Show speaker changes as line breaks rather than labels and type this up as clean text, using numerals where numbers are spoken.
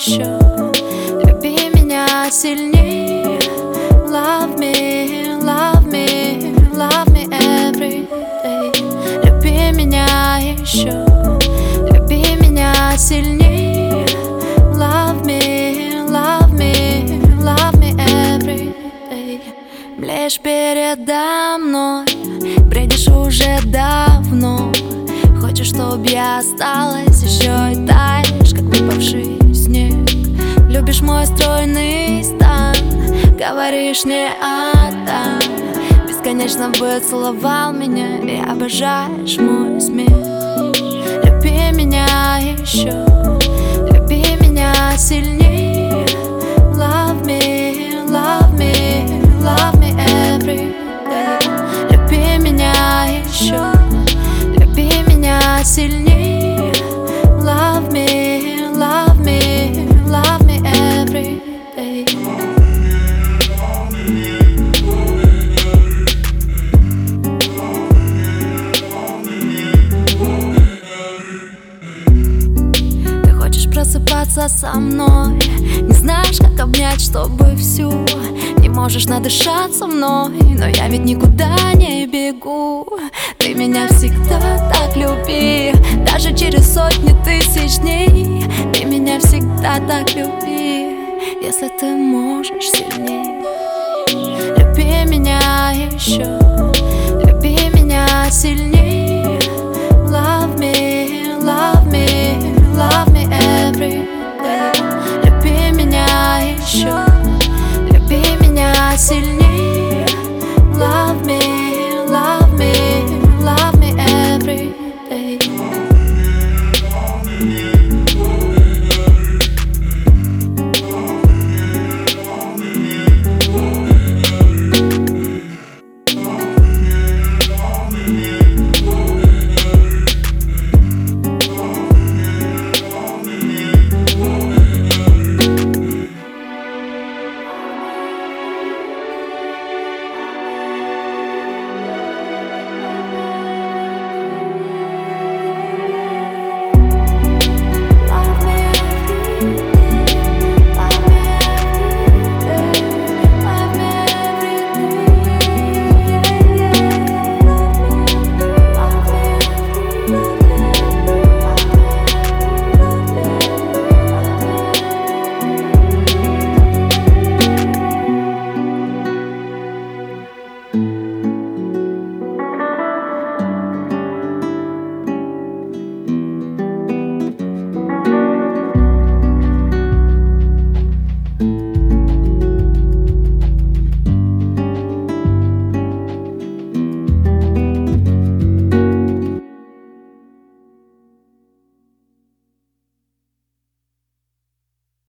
еще. Люби меня сильнее. Love me, love me, love me every day. Люби меня еще. Люби меня сильнее. Love me, love me, love me every day. Млеешь передо мной, бредишь уже давно. Хочешь, чтоб я осталась еще и таешь, как выпавший снег. Любишь мой стройный стан, говоришь не отдам. Бесконечно бы целовал меня и обожаешь мой смех. Люби меня еще, люби меня сильнее. Love me, love me, love me every day. Люби меня еще, люби меня сильнее. Love me, love me, love me every day. Ты хочешь просыпаться со мной, не знаешь, как обнять, чтобы всю. Не можешь надышаться мной, но я ведь никуда не бегу. Ты меня всегда так люби, даже через сотни тысяч дней. Ты меня всегда так люби, если ты можешь сильнее. Люби меня еще.